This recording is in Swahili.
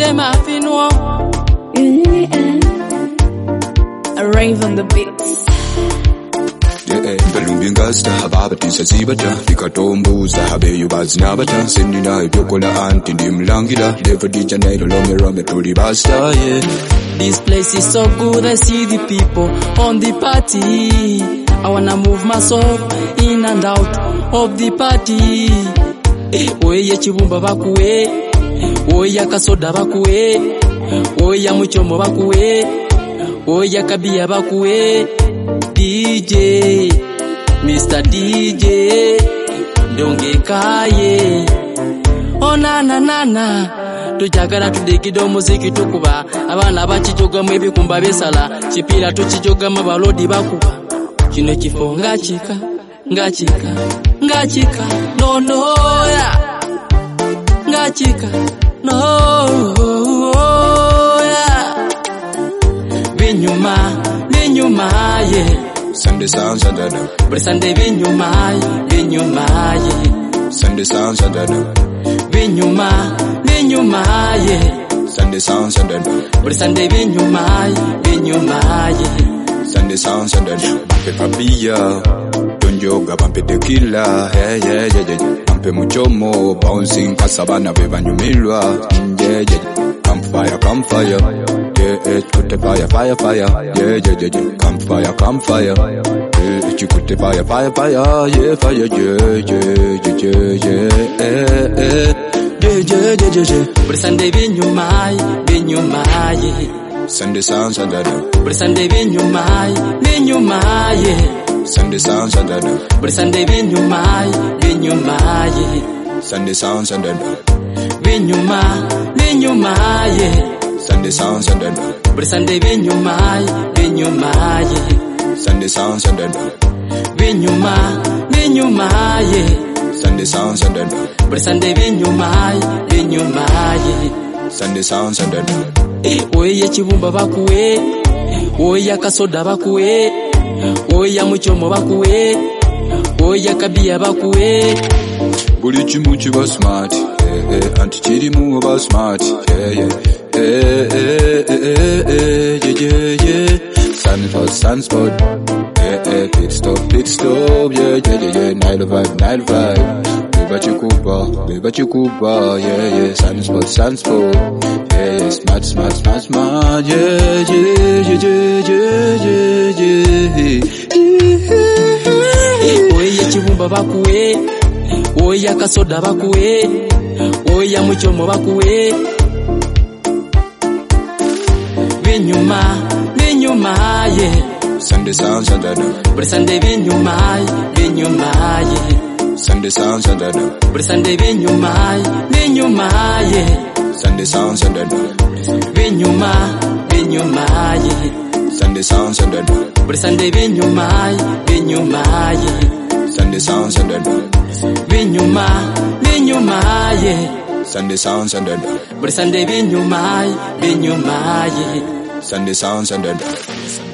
them afinwo. Rave on the beats. Belumbingasta ababatisa zibata likatombuza habeyo bazinabata sendina ebyokola anti ndimlangila Devo de Janeiro Lomero tuli basta yeah. This place is so good, I see the people on the party. I wanna move myself in and out of the party. Oya chibumba bakuwe, oya kasoda bakuwe, oya muchomo bakuwe, oya kabia bakuwe. DJ, Mr. DJ, donge kaye. Oh na na na na, tujagala tudekido muziki tukuba. Abana bachijoga mwebi kumba besala, chipira tuchijoga mabalodi bakuba. Kino kifo ngachika, ngachika, ngachika, no no ya. Ngachika, no ya. Binyuma, binyuma yeah. Sunday sounds and dada. But Sunday binyuma yeah. Sunday sounds and dada. Binyuma yeah. Sunday sounds and dada. But Sunday binyuma yeah. Sunday sounds and dada. Pampe papilla, donjoga pampe tequila, yeah. Pampe muchomo, bouncing casabana bebanyumilwa, yeah. Campfire. Yeah, put the fire, yeah. Campfire. Yeah, you put the fire, yeah, fire, yeah. But Sunday binyuma yeah. Sunday sounds and dada. But Sunday binyuma yeah. Sunday sounds and dada. But Sunday binyuma yeah. Sunday sounds and dada. Binyuma yeah. Sunday sounds and dada. But Sunday binyuma yeah. Sunday sounds and dada. Binyuma yeah. Sunday sounds and dada. But Sunday binyuma yeah. Sunday sounds and dada. Oya chibumba bakuwe, oya kasoda bakuwe, oya muchomo bakuwe, oya kabia bakuwe. Buli chimu chiba smart, anti chirimu aba smart, yeah. Sunspot, pit stop, yeah. 905. Beba chikuba, yeah. Sunspot, yeah. Smart, yeah. Oya chibumba bakuwe, oya kasoda bakuwe, oya muchomo bakuwe. Binyuma yeah. Sunday sounds and dada. But Sunday binyuma yeah. Sunday sounds and dada. But Sunday binyuma yeah. Sunday sounds and dada. Binyuma yeah. Sunday sounds and dada. But Sunday binyuma yeah. Sunday sounds and dada. Binyuma yeah. Sunday sounds and dada. But Sunday binyuma yeah. Sunday sounds and dada.